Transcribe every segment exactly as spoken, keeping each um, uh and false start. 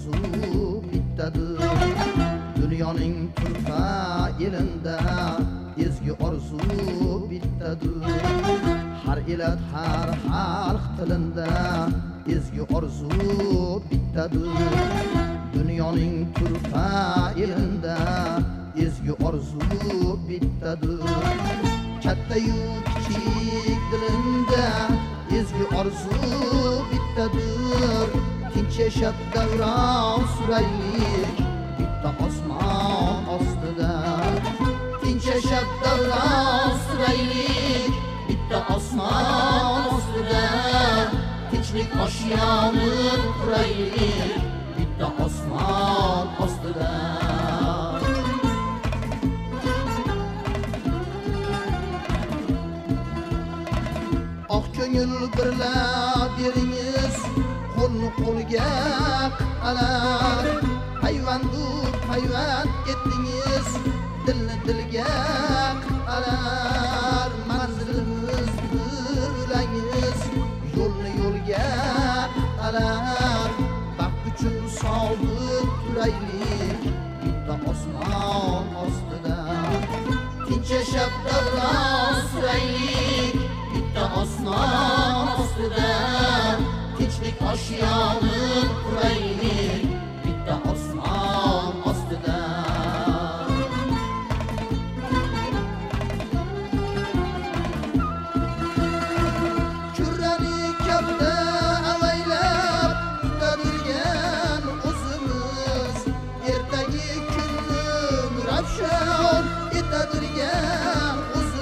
orzu bittadir. Dunyoning turfa elinde ezgi orzu bittadir. Har elat har xalq tilinde ezgi orzu bittadir. Dunyoning turfa elinde ezgi orzu bittadir. Katta-yu kichik dilinda ezgi orzu bittadir. Tinch yashab davron suraylik bitta osmon ostida. Tinch yashab davron suraylik bitta osmon ostida. Tinchlik oshyonin quraylik bitta osmon ostida. Oq ko'ngil birlab beringiz, qo'lni qo'lga qalar. Hayvandu hayvan etdingiz, dilni dilga qalar. Manzilimiz bilangiz, yo'lni yo'lga qalar. Baxt uchun sobit turaylik bitta osmon ostida. Tinch yashab davron suraylik bitta osmon ostida. Tinchlik oshyonin quraylik bitta osmon ostida. Kurrani katta avaylab tutadirgan o'zimiz, ertagi kunni ravshan etadirgan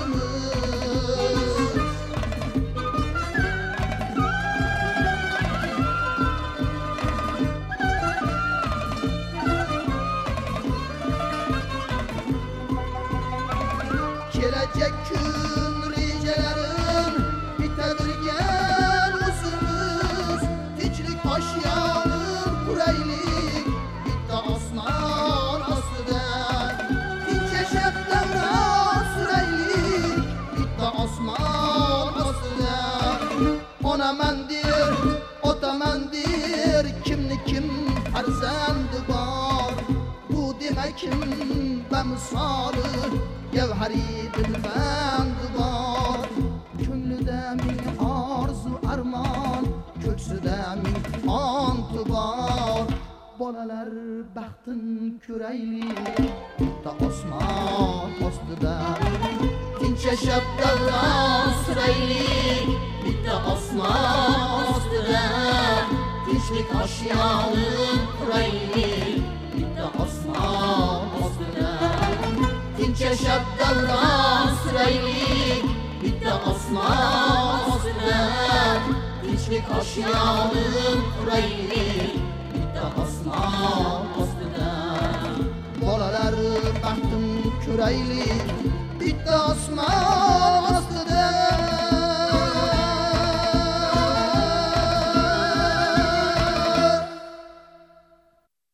kelajak kun rejalarin bitadirgan o'zimiz. Tinchlik oshyonin quraylik bitta osmon ostida. Tinch yashab davron suraylik bitta osmon ostida. Onaman der, otaman der, kimni kim farzandi bor. Bu demakim bamisoli gavhari dilband bor. Ko'nglida ming orzu armon, ko'ksida ming ont bor. Bolalar baxtin ko'raylik bitta osmon ostida. Tinch yashab davron suraylik bitta osmon ostida. Tinchlik oshyonin quraylik bitta osmon ostida. Tinch yashab davron suraylik bitta osmon ostida. Tinchlik oshyonin quraylik bitta osmon ostida. Bolalar baxtin ko'raylik bitta osmon